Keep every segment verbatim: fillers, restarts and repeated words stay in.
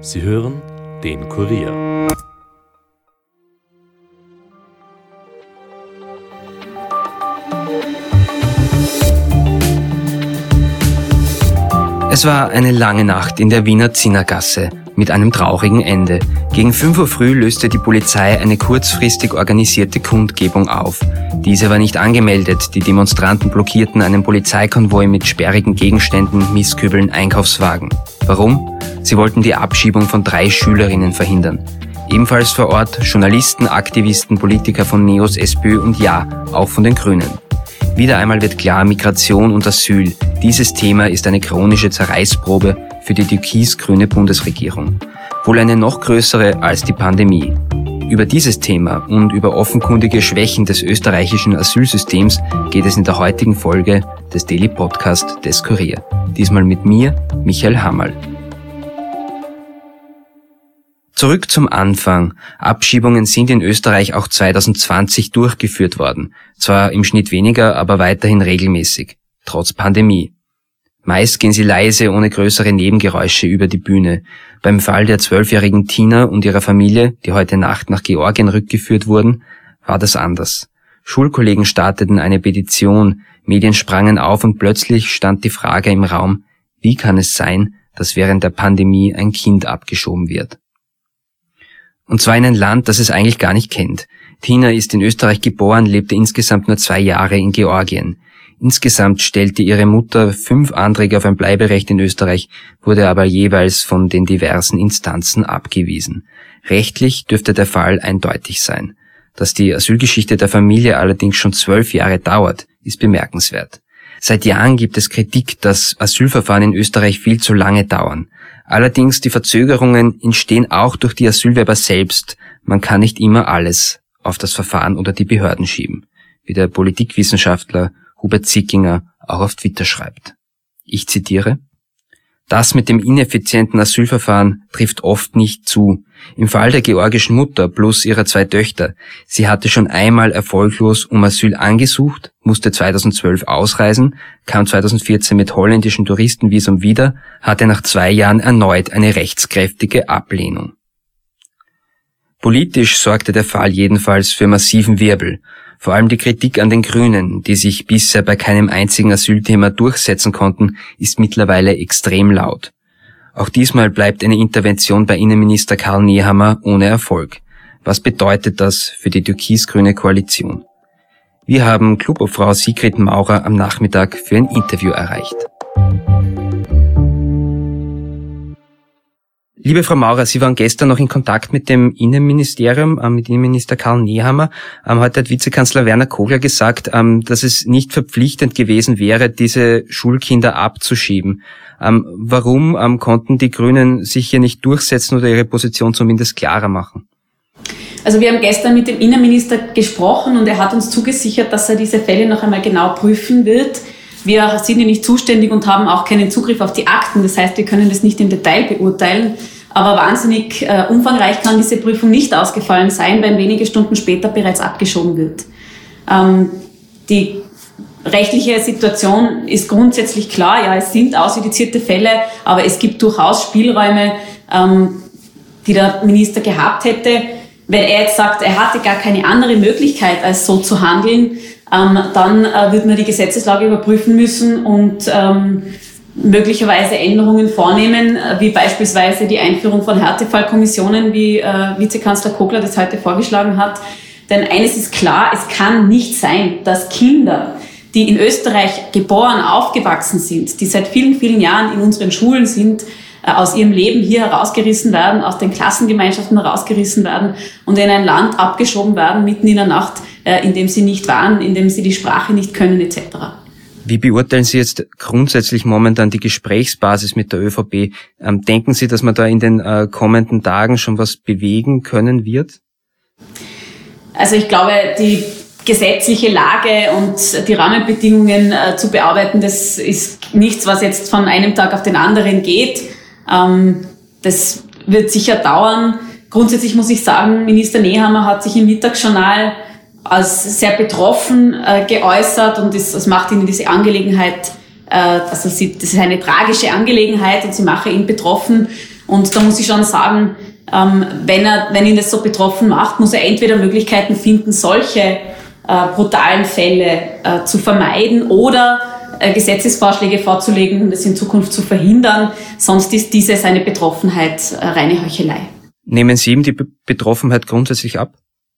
Sie hören den Kurier. Es war eine lange Nacht in der Wiener Zinnergasse mit einem traurigen Ende. Gegen fünf Uhr früh löste die Polizei eine kurzfristig organisierte Kundgebung auf. Diese war nicht angemeldet. Die Demonstranten blockierten einen Polizeikonvoi mit sperrigen Gegenständen, Mistkübeln, Einkaufswagen. Warum? Sie wollten die Abschiebung von drei Schülerinnen verhindern. Ebenfalls vor Ort Journalisten, Aktivisten, Politiker von NEOS, SPÖ und Ja, auch von den Grünen. Wieder einmal wird klar, Migration und Asyl. Dieses Thema ist eine chronische Zerreißprobe für die türkis-grüne Bundesregierung. Wohl eine noch größere als die Pandemie. Über dieses Thema und über offenkundige Schwächen des österreichischen Asylsystems geht es in der heutigen Folge des Daily Podcast des Kurier. Diesmal mit mir, Michael Hammerl. Zurück zum Anfang. Abschiebungen sind in Österreich auch zwanzig zwanzig durchgeführt worden. Zwar im Schnitt weniger, aber weiterhin regelmäßig. Trotz Pandemie. Meist gehen sie leise, ohne größere Nebengeräusche über die Bühne. Beim Fall der zwölfjährigen Tina und ihrer Familie, die heute Nacht nach Georgien rückgeführt wurden, war das anders. Schulkollegen starteten eine Petition, Medien sprangen auf und plötzlich stand die Frage im Raum, wie kann es sein, dass während der Pandemie ein Kind abgeschoben wird? Und zwar in ein Land, das es eigentlich gar nicht kennt. Tina ist in Österreich geboren, lebte insgesamt nur zwei Jahre in Georgien. Insgesamt stellte ihre Mutter fünf Anträge auf ein Bleiberecht in Österreich, wurde aber jeweils von den diversen Instanzen abgewiesen. Rechtlich dürfte der Fall eindeutig sein. Dass die Asylgeschichte der Familie allerdings schon zwölf Jahre dauert, ist bemerkenswert. Seit Jahren gibt es Kritik, dass Asylverfahren in Österreich viel zu lange dauern. Allerdings die Verzögerungen entstehen auch durch die Asylwerber selbst. Man kann nicht immer alles auf das Verfahren oder die Behörden schieben, wie der Politikwissenschaftler Hubert Zickinger auch auf Twitter schreibt. Ich zitiere: Das mit dem ineffizienten Asylverfahren trifft oft nicht zu. Im Fall der georgischen Mutter plus ihrer zwei Töchter, sie hatte schon einmal erfolglos um Asyl angesucht, musste zweitausendzwölf ausreisen, kam zweitausendvierzehn mit holländischen Touristenvisum wieder, hatte nach zwei Jahren erneut eine rechtskräftige Ablehnung. Politisch sorgte der Fall jedenfalls für massiven Wirbel. Vor allem die Kritik an den Grünen, die sich bisher bei keinem einzigen Asylthema durchsetzen konnten, ist mittlerweile extrem laut. Auch diesmal bleibt eine Intervention bei Innenminister Karl Nehammer ohne Erfolg. Was bedeutet das für die türkis-grüne Koalition? Wir haben Clubobfrau Sigrid Maurer am Nachmittag für ein Interview erreicht. Liebe Frau Maurer, Sie waren gestern noch in Kontakt mit dem Innenministerium, äh, mit Innenminister Karl Nehammer. Ähm, heute hat Vizekanzler Werner Kogler gesagt, ähm, dass es nicht verpflichtend gewesen wäre, diese Schulkinder abzuschieben. Ähm, warum ähm, konnten die Grünen sich hier nicht durchsetzen oder ihre Position zumindest klarer machen? Also wir haben gestern mit dem Innenminister gesprochen und er hat uns zugesichert, dass er diese Fälle noch einmal genau prüfen wird. Wir sind ja nicht zuständig und haben auch keinen Zugriff auf die Akten. Das heißt, wir können das nicht im Detail beurteilen. Aber wahnsinnig äh, umfangreich kann diese Prüfung nicht ausgefallen sein, wenn wenige Stunden später bereits abgeschoben wird. Ähm, die rechtliche Situation ist grundsätzlich klar. Ja, es sind ausjudizierte Fälle, aber es gibt durchaus Spielräume, ähm, die der Minister gehabt hätte. Wenn er jetzt sagt, er hatte gar keine andere Möglichkeit, als so zu handeln, ähm, dann äh, wird man die Gesetzeslage überprüfen müssen und ähm, möglicherweise Änderungen vornehmen, äh, wie beispielsweise die Einführung von Härtefallkommissionen, wie äh, Vizekanzler Kogler das heute vorgeschlagen hat. Denn eines ist klar, es kann nicht sein, dass Kinder, die in Österreich geboren, aufgewachsen sind, die seit vielen, vielen Jahren in unseren Schulen sind, aus ihrem Leben hier herausgerissen werden, aus den Klassengemeinschaften herausgerissen werden und in ein Land abgeschoben werden, mitten in der Nacht, in dem sie nicht waren, in dem sie die Sprache nicht können et cetera. Wie beurteilen Sie jetzt grundsätzlich momentan die Gesprächsbasis mit der ÖVP? Denken Sie, dass man da in den kommenden Tagen schon was bewegen können wird? Also ich glaube, die gesetzliche Lage und die Rahmenbedingungen äh, zu bearbeiten, das ist nichts, was jetzt von einem Tag auf den anderen geht. Ähm, das wird sicher dauern. Grundsätzlich muss ich sagen, Minister Nehammer hat sich im Mittagsjournal als sehr betroffen äh, geäußert und das, das macht ihn in diese Angelegenheit, äh, also sie, das ist eine tragische Angelegenheit und sie mache ihn betroffen. Und da muss ich schon sagen, ähm, wenn er, wenn ihn das so betroffen macht, muss er entweder Möglichkeiten finden, solche äh, brutalen Fälle äh, zu vermeiden oder äh, Gesetzesvorschläge vorzulegen, um das in Zukunft zu verhindern. Sonst ist diese seine Betroffenheit äh, reine Heuchelei. Nehmen Sie ihm die Be- Betroffenheit grundsätzlich ab?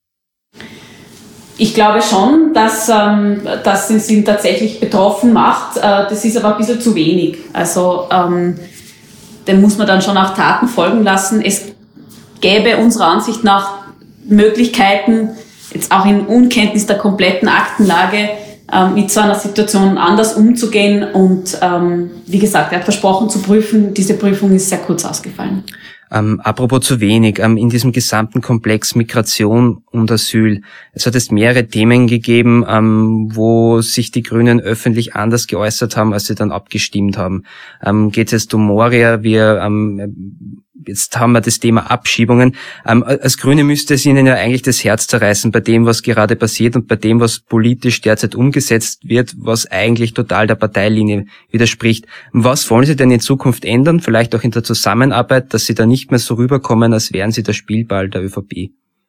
Ich glaube schon, dass, ähm, dass es ihn tatsächlich betroffen macht. Äh, das ist aber ein bisschen zu wenig. Also ähm, dem muss man dann schon auch Taten folgen lassen. Es gäbe unserer Ansicht nach Möglichkeiten, jetzt auch in Unkenntnis der kompletten Aktenlage, ähm, mit so einer Situation anders umzugehen. Und ähm, wie gesagt, er hat versprochen zu prüfen. Diese Prüfung ist sehr kurz ausgefallen. Ähm, apropos zu wenig, ähm, in diesem gesamten Komplex Migration und Asyl, es hat jetzt mehrere Themen gegeben, ähm, wo sich die Grünen öffentlich anders geäußert haben, als sie dann abgestimmt haben. Ähm, geht es jetzt um Moria, wir ähm, jetzt haben wir das Thema Abschiebungen. Ähm, als Grüne müsste es Ihnen ja eigentlich das Herz zerreißen bei dem, was gerade passiert und bei dem, was politisch derzeit umgesetzt wird, was eigentlich total der Parteilinie widerspricht. Was wollen Sie denn in Zukunft ändern, vielleicht auch in der Zusammenarbeit, dass Sie da nicht mehr so rüberkommen, als wären Sie der Spielball der ÖVP?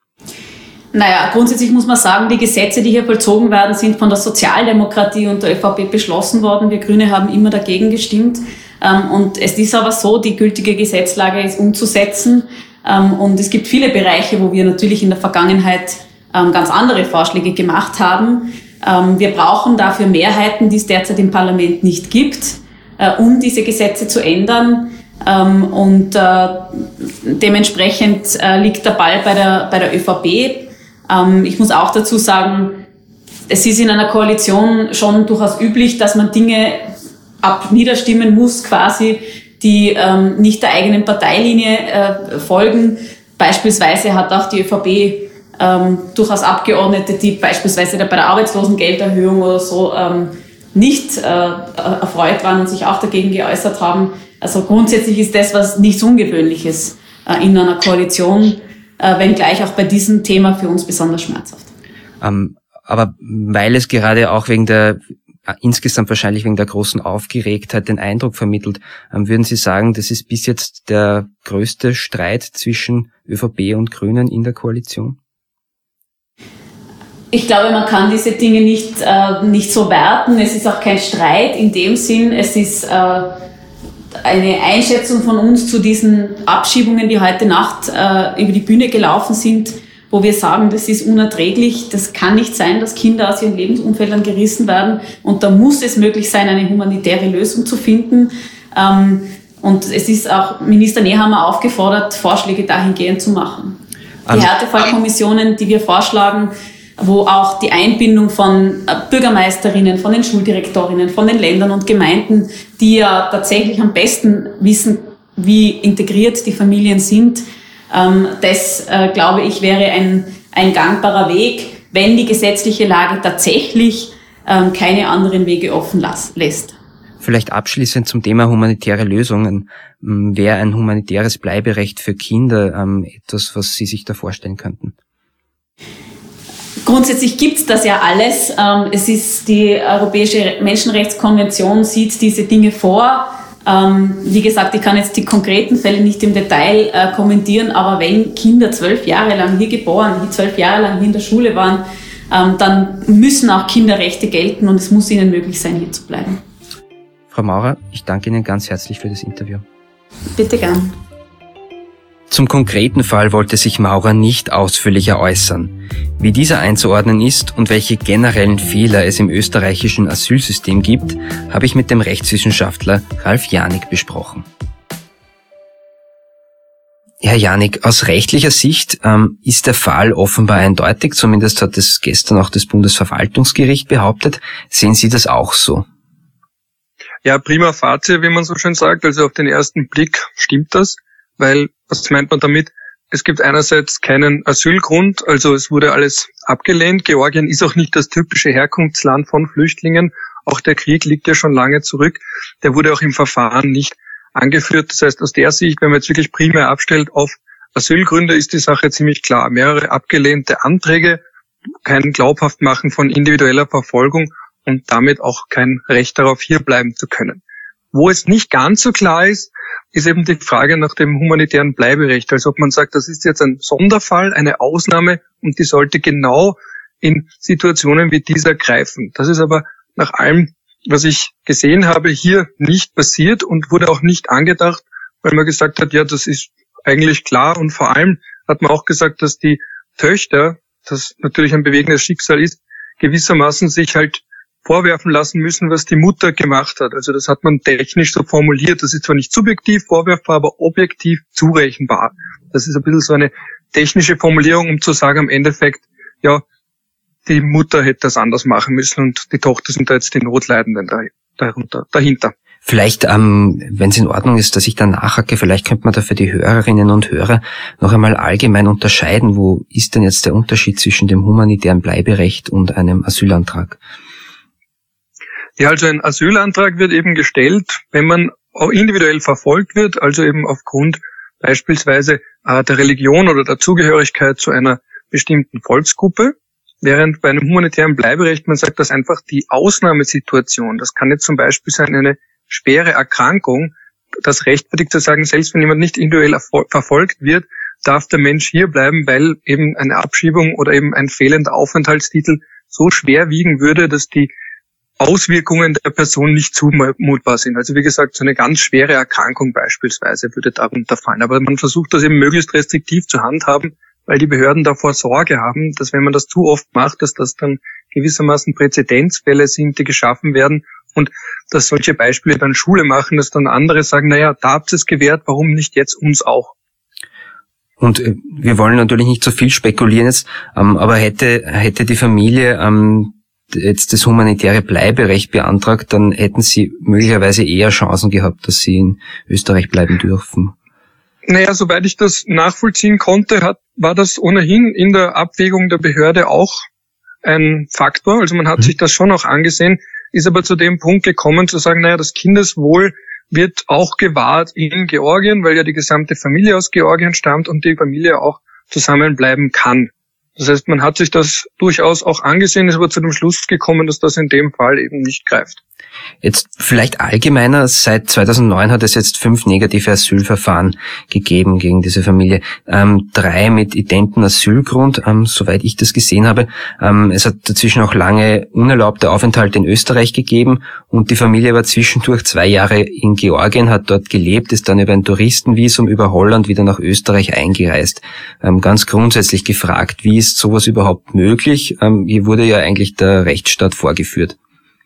Naja, grundsätzlich muss man sagen, die Gesetze, die hier vollzogen werden, sind von der Sozialdemokratie und der ÖVP beschlossen worden. Wir Grüne haben immer dagegen gestimmt. Und es ist aber so, die gültige Gesetzlage ist umzusetzen. Und es gibt viele Bereiche, wo wir natürlich in der Vergangenheit ganz andere Vorschläge gemacht haben. Wir brauchen dafür Mehrheiten, die es derzeit im Parlament nicht gibt, um diese Gesetze zu ändern. Und dementsprechend liegt der Ball bei der, bei der ÖVP. Ich muss auch dazu sagen, es ist in einer Koalition schon durchaus üblich, dass man Dinge ab niederstimmen muss, quasi, die ähm, nicht der eigenen Parteilinie äh, folgen. Beispielsweise hat auch die ÖVP ähm, durchaus Abgeordnete, die beispielsweise bei der Arbeitslosengelderhöhung oder so ähm, nicht äh, erfreut waren und sich auch dagegen geäußert haben. Also grundsätzlich ist das was nichts Ungewöhnliches äh, in einer Koalition, äh, wenngleich auch bei diesem Thema für uns besonders schmerzhaft. Um, aber weil es gerade auch wegen der insgesamt wahrscheinlich wegen der großen Aufgeregtheit den Eindruck vermittelt. Würden Sie sagen, das ist bis jetzt der größte Streit zwischen ÖVP und Grünen in der Koalition? Ich glaube, man kann diese Dinge nicht, äh, nicht so werten. Es ist auch kein Streit in dem Sinn. Es ist äh, eine Einschätzung von uns zu diesen Abschiebungen, die heute Nacht äh, über die Bühne gelaufen sind, wo wir sagen, das ist unerträglich, das kann nicht sein, dass Kinder aus ihren Lebensumfeldern gerissen werden und da muss es möglich sein, eine humanitäre Lösung zu finden. Und es ist auch Minister Nehammer aufgefordert, Vorschläge dahingehend zu machen. Die Härtefallkommissionen, die wir vorschlagen, wo auch die Einbindung von Bürgermeisterinnen, von den Schuldirektorinnen, von den Ländern und Gemeinden, die ja tatsächlich am besten wissen, wie integriert die Familien sind, das, äh, glaube ich, wäre ein, ein gangbarer Weg, wenn die gesetzliche Lage tatsächlich ähm, keine anderen Wege offen las- lässt. Vielleicht abschließend zum Thema humanitäre Lösungen. Wäre ein humanitäres Bleiberecht für Kinder ähm, etwas, was Sie sich da vorstellen könnten? Grundsätzlich gibt's das ja alles. Ähm, es ist die Europäische Menschenrechtskonvention, sieht diese Dinge vor. Ähm, wie gesagt, ich kann jetzt die konkreten Fälle nicht im Detail äh, kommentieren, aber wenn Kinder zwölf Jahre lang hier geboren, die zwölf Jahre lang hier in der Schule waren, ähm, dann müssen auch Kinderrechte gelten und es muss ihnen möglich sein, hier zu bleiben. Frau Maurer, ich danke Ihnen ganz herzlich für das Interview. Bitte gern. Zum konkreten Fall wollte sich Maurer nicht ausführlicher äußern. Wie dieser einzuordnen ist und welche generellen Fehler es im österreichischen Asylsystem gibt, habe ich mit dem Rechtswissenschaftler Ralf Janik besprochen. Herr Janik, aus rechtlicher Sicht ähm, ist der Fall offenbar eindeutig, zumindest hat es gestern auch das Bundesverwaltungsgericht behauptet. Sehen Sie das auch so? Ja, prima facie, wie man so schön sagt. Also auf den ersten Blick stimmt das. Weil, was meint man damit? Es gibt einerseits keinen Asylgrund, also es wurde alles abgelehnt. Georgien ist auch nicht das typische Herkunftsland von Flüchtlingen. Auch der Krieg liegt ja schon lange zurück. Der wurde auch im Verfahren nicht angeführt. Das heißt, aus der Sicht, wenn man jetzt wirklich primär abstellt auf Asylgründe, ist die Sache ziemlich klar. Mehrere abgelehnte Anträge, kein Glaubhaftmachen von individueller Verfolgung und damit auch kein Recht darauf, hier bleiben zu können. Wo es nicht ganz so klar ist, ist eben die Frage nach dem humanitären Bleiberecht. Also ob man sagt, das ist jetzt ein Sonderfall, eine Ausnahme und die sollte genau in Situationen wie dieser greifen. Das ist aber nach allem, was ich gesehen habe, hier nicht passiert und wurde auch nicht angedacht, weil man gesagt hat, ja, das ist eigentlich klar. Und vor allem hat man auch gesagt, dass die Töchter, das natürlich ein bewegendes Schicksal ist, gewissermaßen sich halt vorwerfen lassen müssen, was die Mutter gemacht hat. Also das hat man technisch so formuliert. Das ist zwar nicht subjektiv vorwerfbar, aber objektiv zurechenbar. Das ist ein bisschen so eine technische Formulierung, um zu sagen, im Endeffekt, ja, die Mutter hätte das anders machen müssen und die Tochter sind da jetzt die Notleidenden darunter, dahinter. Vielleicht, ähm, wenn es in Ordnung ist, dass ich da nachhacke, vielleicht könnte man da für die Hörerinnen und Hörer noch einmal allgemein unterscheiden, wo ist denn jetzt der Unterschied zwischen dem humanitären Bleiberecht und einem Asylantrag? Ja, also ein Asylantrag wird eben gestellt, wenn man auch individuell verfolgt wird, also eben aufgrund beispielsweise äh, der Religion oder der Zugehörigkeit zu einer bestimmten Volksgruppe. Während bei einem humanitären Bleiberecht man sagt, dass einfach die Ausnahmesituation, das kann jetzt zum Beispiel sein eine schwere Erkrankung, das rechtfertigt zu sagen, selbst wenn jemand nicht individuell verfolgt wird, darf der Mensch hier bleiben, weil eben eine Abschiebung oder eben ein fehlender Aufenthaltstitel so schwer wiegen würde, dass die Auswirkungen der Person nicht zumutbar sind. Also wie gesagt, so eine ganz schwere Erkrankung beispielsweise würde darunter fallen. Aber man versucht das eben möglichst restriktiv zu handhaben, weil die Behörden davor Sorge haben, dass wenn man das zu oft macht, dass das dann gewissermaßen Präzedenzfälle sind, die geschaffen werden und dass solche Beispiele dann Schule machen, dass dann andere sagen, naja, da habt ihr es gewährt, warum nicht jetzt uns auch? Und äh, wir wollen natürlich nicht so viel spekulieren jetzt, ähm, aber hätte hätte die Familie ähm, jetzt das humanitäre Bleiberecht beantragt, dann hätten sie möglicherweise eher Chancen gehabt, dass sie in Österreich bleiben dürfen. Naja, soweit ich das nachvollziehen konnte, hat, war das ohnehin in der Abwägung der Behörde auch ein Faktor. Also man hat mhm. sich das schon auch angesehen, ist aber zu dem Punkt gekommen zu sagen, naja, das Kindeswohl wird auch gewahrt in Georgien, weil ja die gesamte Familie aus Georgien stammt und die Familie auch zusammenbleiben kann. Das heißt, man hat sich das durchaus auch angesehen, ist aber zu dem Schluss gekommen, dass das in dem Fall eben nicht greift. Jetzt vielleicht allgemeiner, seit zweitausendneun hat es jetzt fünf negative Asylverfahren gegeben gegen diese Familie. Ähm, drei mit identem Asylgrund, ähm, soweit ich das gesehen habe. Ähm, es hat dazwischen auch lange unerlaubte Aufenthalte in Österreich gegeben und die Familie war zwischendurch zwei Jahre in Georgien, hat dort gelebt, ist dann über ein Touristenvisum über Holland wieder nach Österreich eingereist. Ähm, ganz grundsätzlich gefragt, wie ist sowas überhaupt möglich? Ähm, hier wurde ja eigentlich der Rechtsstaat vorgeführt.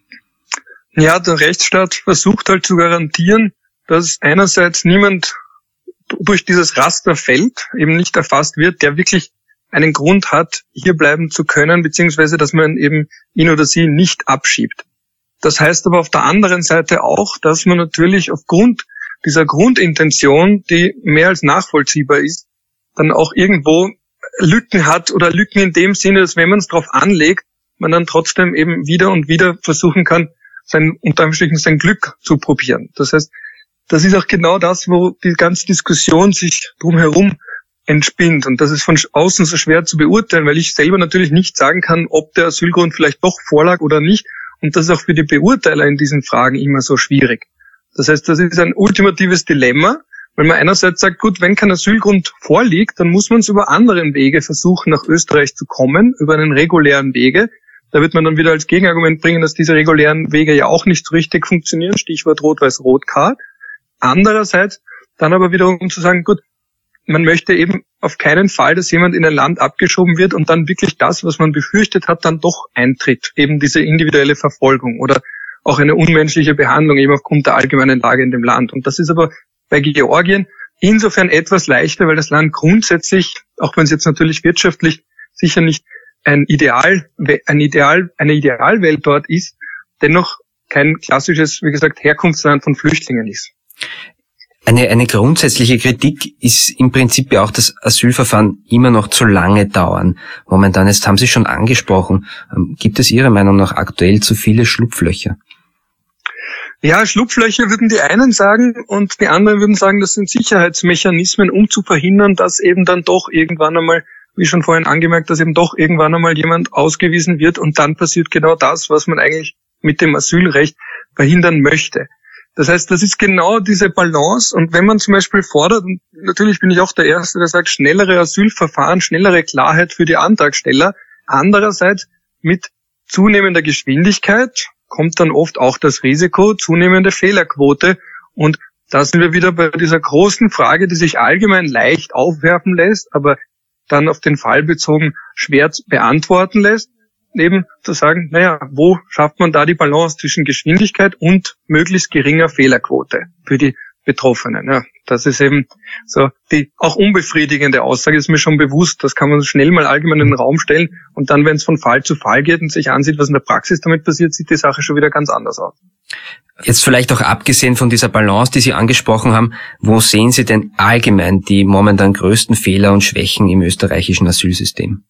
Ja, der Rechtsstaat versucht halt zu garantieren, dass einerseits niemand durch dieses Raster fällt, eben nicht erfasst wird, der wirklich einen Grund hat, hier bleiben zu können, beziehungsweise dass man eben ihn oder sie nicht abschiebt. Das heißt aber auf der anderen Seite auch, dass man natürlich aufgrund dieser Grundintention, die mehr als nachvollziehbar ist, dann auch irgendwo Lücken hat oder Lücken in dem Sinne, dass wenn man es drauf anlegt, man dann trotzdem eben wieder und wieder versuchen kann, sein, unter Anführungsstrichen sein Glück zu probieren. Das heißt, das ist auch genau das, wo die ganze Diskussion sich drumherum entspinnt. Und das ist von außen so schwer zu beurteilen, weil ich selber natürlich nicht sagen kann, ob der Asylgrund vielleicht doch vorlag oder nicht. Und das ist auch für die Beurteiler in diesen Fragen immer so schwierig. Das heißt, das ist ein ultimatives Dilemma, weil man einerseits sagt, gut, wenn kein Asylgrund vorliegt, dann muss man es über anderen Wege versuchen, nach Österreich zu kommen, über einen regulären Wege. Da wird man dann wieder als Gegenargument bringen, dass diese regulären Wege ja auch nicht so richtig funktionieren, Stichwort Rot-Weiß-Rot-Card. Andererseits dann aber wiederum zu sagen, gut, man möchte eben auf keinen Fall, dass jemand in ein Land abgeschoben wird und dann wirklich das, was man befürchtet hat, dann doch eintritt. Eben diese individuelle Verfolgung oder auch eine unmenschliche Behandlung eben aufgrund der allgemeinen Lage in dem Land. Und das ist aber bei Georgien insofern etwas leichter, weil das Land grundsätzlich, auch wenn es jetzt natürlich wirtschaftlich sicher nicht ein Ideal, ein Ideal, eine Idealwelt dort ist, dennoch kein klassisches, wie gesagt, Herkunftsland von Flüchtlingen ist. Eine, eine grundsätzliche Kritik ist im Prinzip ja auch, dass Asylverfahren immer noch zu lange dauern. Momentan, jetzt haben Sie schon angesprochen, gibt es Ihrer Meinung nach aktuell zu viele Schlupflöcher? Ja, Schlupflöcher würden die einen sagen und die anderen würden sagen, das sind Sicherheitsmechanismen, um zu verhindern, dass eben dann doch irgendwann einmal, wie schon vorhin angemerkt, dass eben doch irgendwann einmal jemand ausgewiesen wird und dann passiert genau das, was man eigentlich mit dem Asylrecht verhindern möchte. Das heißt, das ist genau diese Balance. Und wenn man zum Beispiel fordert, und natürlich bin ich auch der Erste, der sagt, schnellere Asylverfahren, schnellere Klarheit für die Antragsteller. Andererseits mit zunehmender Geschwindigkeit kommt dann oft auch das Risiko, zunehmende Fehlerquote. Und da sind wir wieder bei dieser großen Frage, die sich allgemein leicht aufwerfen lässt, aber dann auf den Fall bezogen schwer beantworten lässt. Eben zu sagen, naja, wo schafft man da die Balance zwischen Geschwindigkeit und möglichst geringer Fehlerquote für die Betroffenen? Ja, das ist eben so die auch unbefriedigende Aussage, ist mir schon bewusst. Das kann man schnell mal allgemein in den Raum stellen und dann, wenn es von Fall zu Fall geht und sich ansieht, was in der Praxis damit passiert, sieht die Sache schon wieder ganz anders aus. Jetzt vielleicht auch abgesehen von dieser Balance, die Sie angesprochen haben, wo sehen Sie denn allgemein die momentan größten Fehler und Schwächen im österreichischen Asylsystem?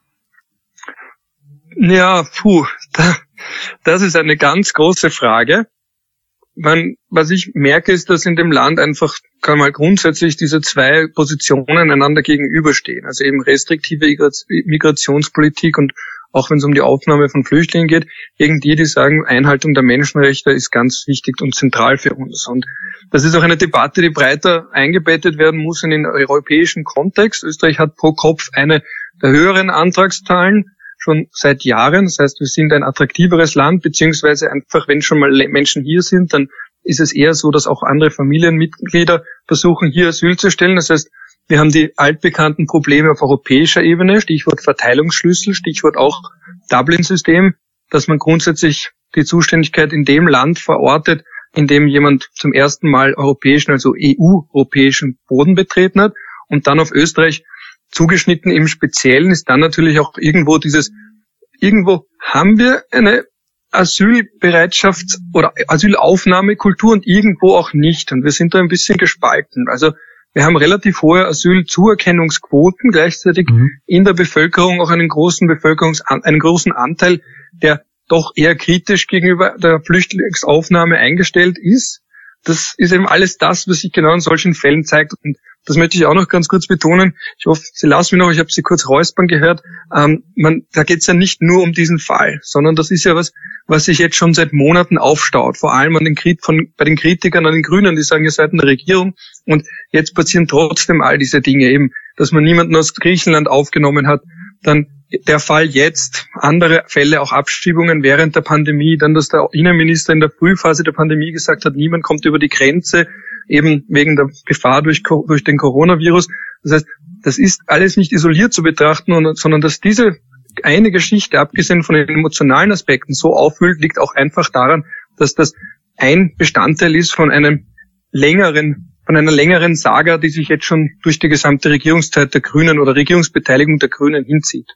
Ja, puh, das ist eine ganz große Frage. Man, was ich merke, ist, dass in dem Land einfach kann mal grundsätzlich diese zwei Positionen einander gegenüberstehen. Also eben restriktive Migrationspolitik und auch wenn es um die Aufnahme von Flüchtlingen geht, irgendwie die sagen, Einhaltung der Menschenrechte ist ganz wichtig und zentral für uns. Und das ist auch eine Debatte, die breiter eingebettet werden muss in den europäischen Kontext. Österreich hat pro Kopf eine der höheren Antragszahlen schon seit Jahren. Das heißt, wir sind ein attraktiveres Land, beziehungsweise einfach, wenn schon mal Menschen hier sind, dann ist es eher so, dass auch andere Familienmitglieder versuchen, hier Asyl zu stellen. Das heißt, wir haben die altbekannten Probleme auf europäischer Ebene, Stichwort Verteilungsschlüssel, Stichwort auch Dublin-System, dass man grundsätzlich die Zuständigkeit in dem Land verortet, in dem jemand zum ersten Mal europäischen, also E U-europäischen Boden betreten hat und dann auf Österreich zugeschnitten im Speziellen ist dann natürlich auch irgendwo dieses, irgendwo haben wir eine Asylbereitschafts- oder Asylaufnahmekultur und irgendwo auch nicht. Und wir sind da ein bisschen gespalten. Also wir haben relativ hohe Asylzuerkennungsquoten, gleichzeitig mhm. in der Bevölkerung auch einen großen Bevölkerungs einen großen Anteil, der doch eher kritisch gegenüber der Flüchtlingsaufnahme eingestellt ist. Das ist eben alles das, was sich genau in solchen Fällen zeigt. Und das möchte ich auch noch ganz kurz betonen. Ich hoffe, Sie lassen mich noch, ich habe Sie kurz räuspern gehört. Ähm, man, da geht es ja nicht nur um diesen Fall, sondern das ist ja was, was sich jetzt schon seit Monaten aufstaut. Vor allem an den, von, bei den Kritikern, an den Grünen, die sagen, ihr seid in der Regierung. Und jetzt passieren trotzdem all diese Dinge eben, dass man niemanden aus Griechenland aufgenommen hat. Dann der Fall jetzt, andere Fälle, auch Abschiebungen während der Pandemie, dann, dass der Innenminister in der Frühphase der Pandemie gesagt hat, niemand kommt über die Grenze, eben wegen der Gefahr durch, durch den Coronavirus. Das heißt, das ist alles nicht isoliert zu betrachten, sondern dass diese eine Geschichte, abgesehen von den emotionalen Aspekten, so aufwühlt, liegt auch einfach daran, dass das ein Bestandteil ist von einem längeren von einer längeren Saga, die sich jetzt schon durch die gesamte Regierungszeit der Grünen oder Regierungsbeteiligung der Grünen hinzieht.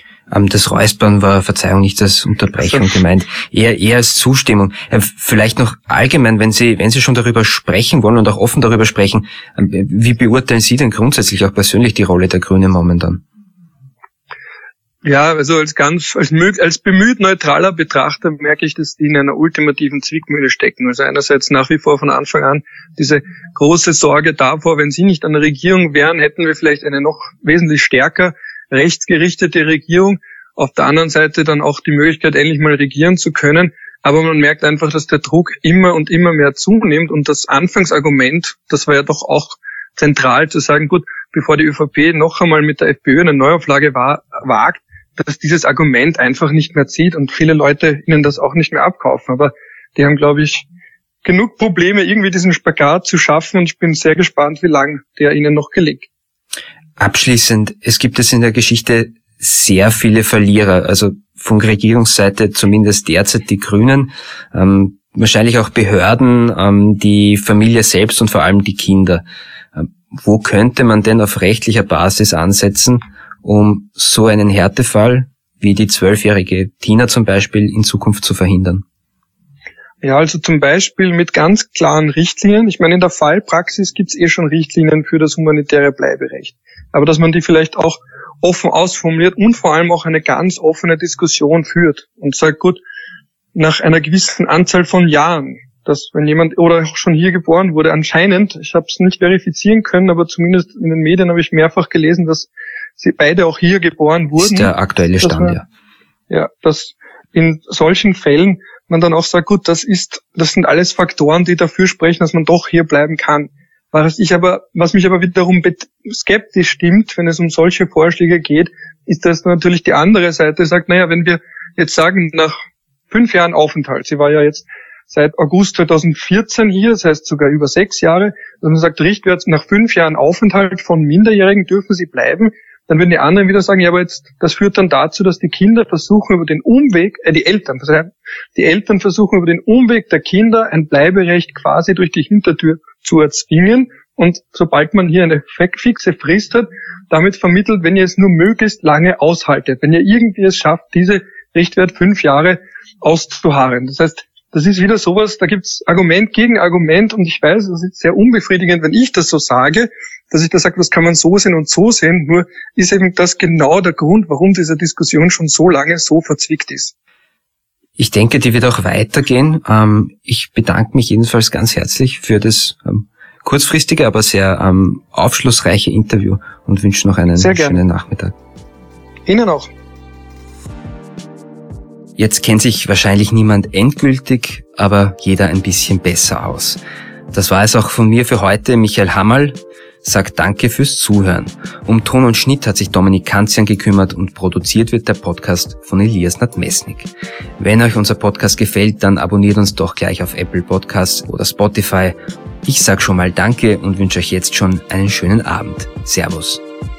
Das Räuspern war, Verzeihung, nicht als Unterbrechung also gemeint, eher eher als Zustimmung. Vielleicht noch allgemein, wenn Sie wenn Sie schon darüber sprechen wollen und auch offen darüber sprechen, wie beurteilen Sie denn grundsätzlich auch persönlich die Rolle der Grünen momentan? Ja, also als ganz, als, als bemüht neutraler Betrachter merke ich, dass die in einer ultimativen Zwickmühle stecken. Also einerseits nach wie vor von Anfang an diese große Sorge davor, wenn sie nicht an der Regierung wären, hätten wir vielleicht eine noch wesentlich stärker rechtsgerichtete Regierung. Auf der anderen Seite dann auch die Möglichkeit, endlich mal regieren zu können. Aber man merkt einfach, dass der Druck immer und immer mehr zunimmt. Und das Anfangsargument, das war ja doch auch zentral zu sagen, gut, bevor die ÖVP noch einmal mit der FPÖ eine Neuauflage war, wagt, dass dieses Argument einfach nicht mehr zieht und viele Leute ihnen das auch nicht mehr abkaufen. Aber die haben, glaube ich, genug Probleme, irgendwie diesen Spagat zu schaffen und ich bin sehr gespannt, wie lange der ihnen noch gelingt. Abschließend, es gibt es in der Geschichte sehr viele Verlierer, also von Regierungsseite zumindest derzeit die Grünen, ähm, wahrscheinlich auch Behörden, ähm, die Familie selbst und vor allem die Kinder. Ähm, wo könnte man denn auf rechtlicher Basis ansetzen, um so einen Härtefall wie die zwölfjährige Tina zum Beispiel in Zukunft zu verhindern? Ja, also zum Beispiel mit ganz klaren Richtlinien. Ich meine, in der Fallpraxis gibt's eh schon Richtlinien für das humanitäre Bleiberecht. Aber dass man die vielleicht auch offen ausformuliert und vor allem auch eine ganz offene Diskussion führt und sagt, gut, nach einer gewissen Anzahl von Jahren, dass wenn jemand oder auch schon hier geboren wurde, anscheinend, ich habe es nicht verifizieren können, aber zumindest in den Medien habe ich mehrfach gelesen, dass sie beide auch hier geboren wurden. Das ist der aktuelle Stand, man, ja. Ja, dass in solchen Fällen man dann auch sagt, gut, das ist, das sind alles Faktoren, die dafür sprechen, dass man doch hier bleiben kann. Was ich aber, was mich aber wiederum skeptisch stimmt, wenn es um solche Vorschläge geht, ist, dass natürlich die andere Seite sagt, naja, wenn wir jetzt sagen, nach fünf Jahren Aufenthalt, sie war ja jetzt seit August zweitausendvierzehn hier, das heißt sogar über sechs Jahre, dass man sagt, Richtwert nach fünf Jahren Aufenthalt von Minderjährigen dürfen sie bleiben, dann würden die anderen wieder sagen, ja, aber jetzt, das führt dann dazu, dass die Kinder versuchen über den Umweg, äh, die Eltern, die Eltern versuchen über den Umweg der Kinder ein Bleiberecht quasi durch die Hintertür zu erzwingen. Und sobald man hier eine fixe Frist hat, damit vermittelt, wenn ihr es nur möglichst lange aushaltet, wenn ihr irgendwie es schafft, diese Richtwert fünf Jahre auszuharren. Das heißt, das ist wieder sowas, da gibt's Argument gegen Argument und ich weiß, das ist sehr unbefriedigend, wenn ich das so sage, dass ich da sage, das kann man so sehen und so sehen, nur ist eben das genau der Grund, warum diese Diskussion schon so lange so verzwickt ist. Ich denke, die wird auch weitergehen. Ich bedanke mich jedenfalls ganz herzlich für das kurzfristige, aber sehr aufschlussreiche Interview und wünsche noch einen schönen Nachmittag. Ihnen auch. Jetzt kennt sich wahrscheinlich niemand endgültig, aber jeder ein bisschen besser aus. Das war es auch von mir für heute. Michael Hammerl sagt Danke fürs Zuhören. Um Ton und Schnitt hat sich Dominik Kanzian gekümmert und produziert wird der Podcast von Elias Nadmesnik. Wenn euch unser Podcast gefällt, dann abonniert uns doch gleich auf Apple Podcasts oder Spotify. Ich sag schon mal Danke und wünsche euch jetzt schon einen schönen Abend. Servus.